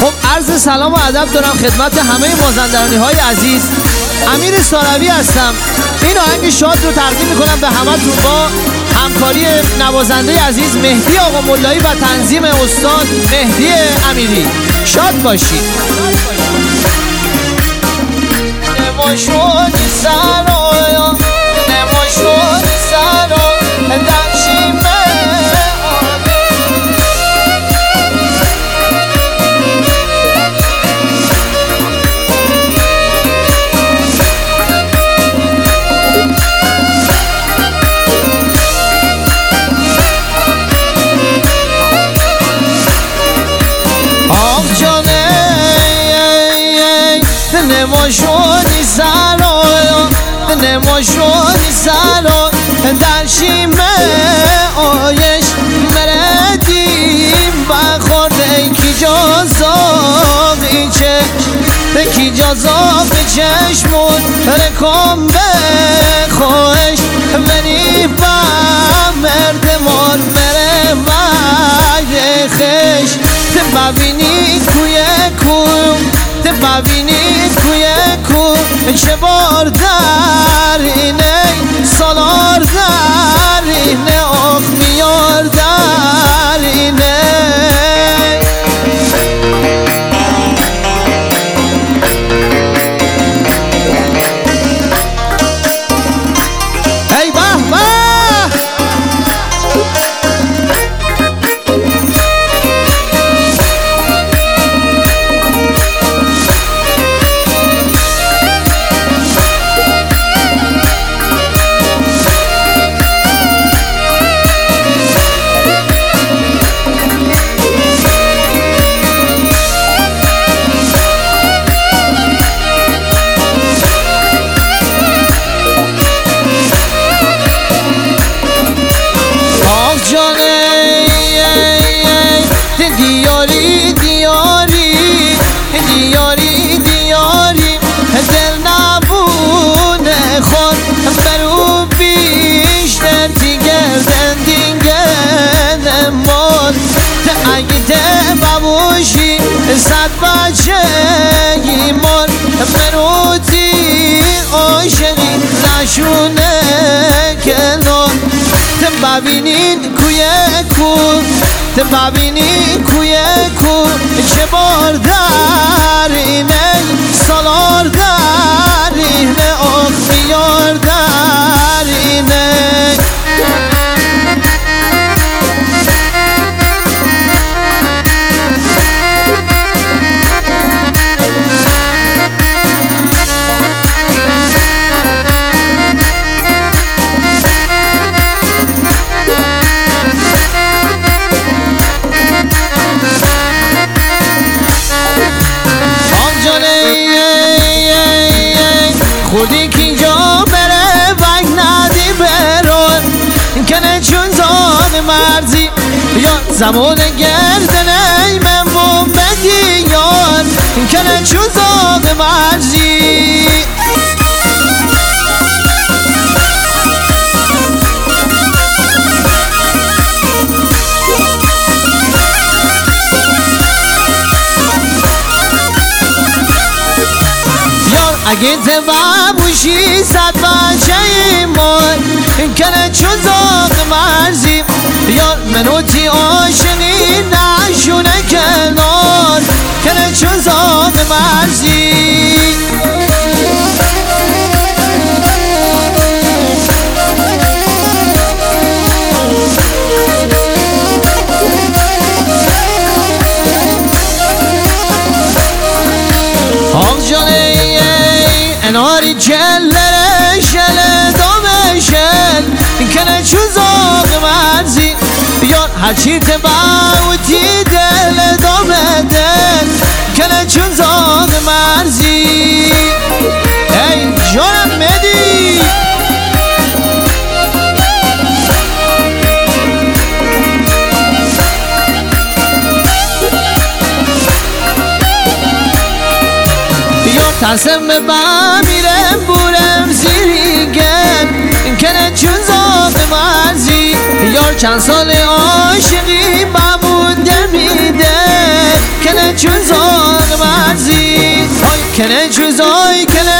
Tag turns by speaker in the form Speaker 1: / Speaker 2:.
Speaker 1: خب عرض سلام و ادب دارم خدمت همه مازندرانی های عزیز. امیر ساروی هستم. این آهنگ شاد رو تقدیم میکنم به همتون با همکاری نوازنده عزیز مهدی آقا ملایی و تنظیم استاد مهدی امیری. شاد باشید. نماشونی سرایا نماشونی سرا در شیمه نماشونی سرا نماشونی سرا در شیمه آیش مردیم بخورده کی جازاقی چشم کی جازاق چشمون رکام به خوش منی با مردمان مره وای خش ببینی کوی کوم ببینی کوی کو چه بار درینه سالار درینه آخ میار درینه ای به به دیاری دیاری دیاری دیاری دل نبونه خود برو بیشتر دیگردن دیگه نمون اگه ده بابوشی صد بچه ایمان برو دی عاشقی نشونه کنون ببینین کوی کو ببینی کوی کو چه بار درینه سالار درینه آخ میار درینه خودی کی جا بره وقت ندی برون کنه چون زاد مرزی یا زمان گردنه من بوم بدی یار کنه چون زاد مرزی اگه بابوشی صد بچه ایمان کنه چون زاق مرزی یار منو تی عاشقی نشونه کنار کنه چون زاق مرزی آخ جانه اناری جلره شل دامه شل کنه چون زاق مرزی یار هرچی تباوتی دل دامه دل کنه چون زاق مرزی ای جانم مدی ترسم به میرم بورم زیریگن کنه چون زاق مرزی یار چند سال عاشقی بمونده میده کنه چون زاق کله جزای کله